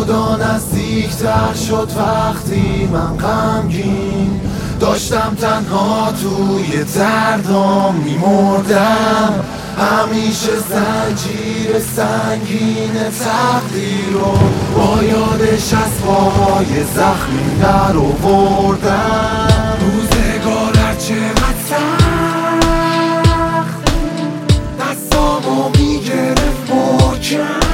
خدا نزدیکتر شد وقتی من غمگین داشتم تنها توی دردام میمردم. همیشه زنجیر سنگین تقدیر رو با یادش از پاهای زخمی در آوردم. روزگار هرچقدر سخت دستامو میگرفت محکم.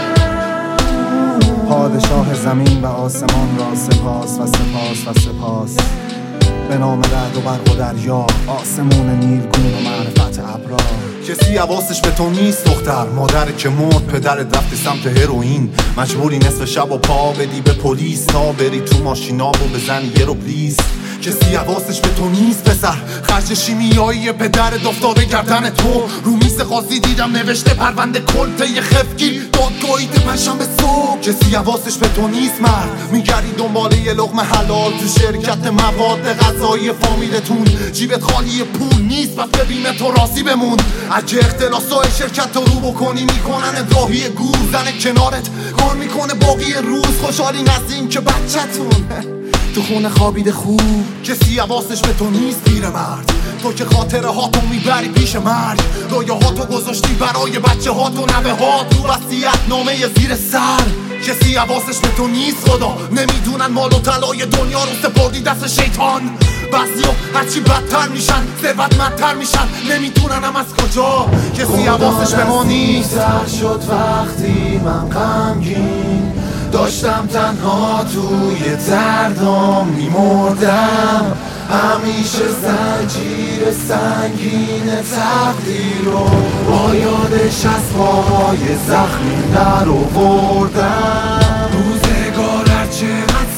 پادشاه زمین و آسمان را سپاس و سپاس و سپاس. به نام رعد و برق و دریا، آسمون نیلگون و معرفت ابرا. کسی حواسش به تو نیست دختر، مادر که مرد، پدرت رفتی سمت هروئین، مجبوری نصف شب و پا بدی به پلیس تا بری تو ماشینا و بزنی یه رو پلیز. کسی حواسش به تو نیست پسر، خرج شیمیایی پدرت افتاده گردن تو. رو میز قاضی دیدم نوشته پرونده کلته خفگیر دادگاهی پنجشنبه صبح. کسی حواسش به تو نیست مرد، میگردی دنبال یه لقمه حلال تو شرکت مواد غذایی فامیلتون. جیبت خالی پول نیست پس ببین تو راضی بمون. اگه اختلاسای شرکت رو بکنی میکنن راهی گور. زن کنارت کار میکنه باقی روز، خوشحالی نزدین که بچه‌تون تو خونه خوابیده خوب. کسی حواسش به تو نیست پیرمرد، تو که خاطره هاتو میبری پیش مرگ. رویاهاتو گذاشتی برای بچه هاتو نوه ها تو وصیت نامه زیر سر. کسی حواسش به تو نیست خدا، نمیدونن مال و طلای دنیا رو سپردی دست شیطان. بعضیا هرچی بدتر میشن ثروتمندتر میشن، نمیدونن هم از کجا. کسی حواسش به ما نیست. شد وقتی من غمگین داشتم تنها توی دردام میمردم. همیشه زنجیر سنگین تقدیر رو با یادش از پاهای زخمی در آوردم. روزگار هرچقدر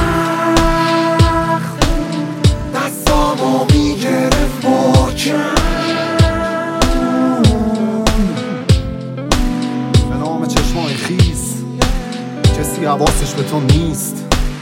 سخت دستامو میگرفت محکم. به نام چشمای خیس، کسی حواسش به تو نیست.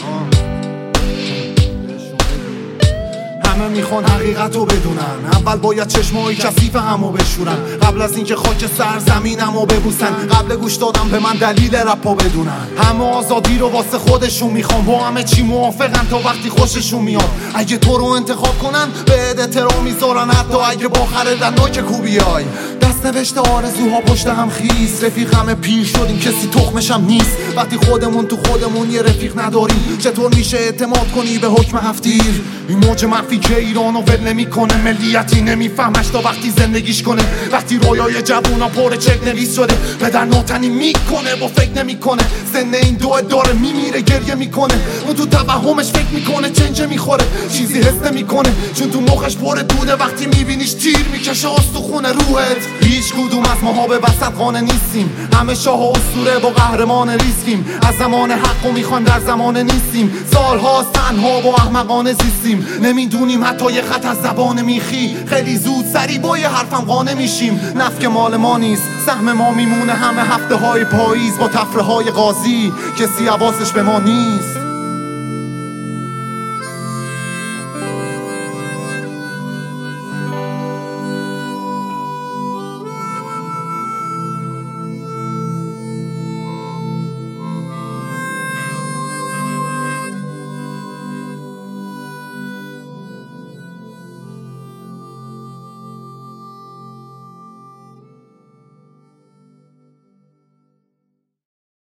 همه میخوان حقیقت رو بدونن، اول باید چشمای کثیف همو بشورن. قبل از اینکه خاک سرزمینمو ببوسن، قبل گوش دادم به من دلیل رپا بدونن. همه آزادی رو واسه خودشون میخوان، با همه چی موافقن تا وقتی خوششون میاد. اگه تو رو انتخاب کنن به احترام میذارن، حتی اگه با خردن نوک کوبیای. دست نوشته آرزوها پشت هم خیس، رفیق همه پیر شدیم کسی تخمش هم نیست. وقتی خودمون تو خودمون یه رفیق نداریم، چطور میشه اعتماد کنی به حکم هفتیر؟ این موج منفی که ایرانو ول نمیکنه، ملیتی نمیفهمش تا وقتی زندگیش کنه. وقتی رویای جوونا پر چک نویس شده، پدر ناتنی میکنه با فکر نمیکنه. سن این دو داره میمیره گریه میکنه، اون تو توهمش فکر میکنه چنجه میخوره. چیزی حس نمیکنه چون تو مخش پر دوده، وقتی میبینیش تیر میکشه استخونه روحت. هیچ کدوم از ماها به وسط خانه نیستیم، همه شاه و اسطوره با قهرمان ریسکیم. از زمان حقو میخوایم در زمان نیستیم، سالهاست تنها و احمقانه زیستیم. نمیدونیم حتی یه خط از زبان میخی، خیلی زود سری با یه حرفم قانع میشیم. نفک مال ما نیست، سهم ما میمونه همه هفته های پاییز با تفره های قاضی. کسی حواسش به ما نیست.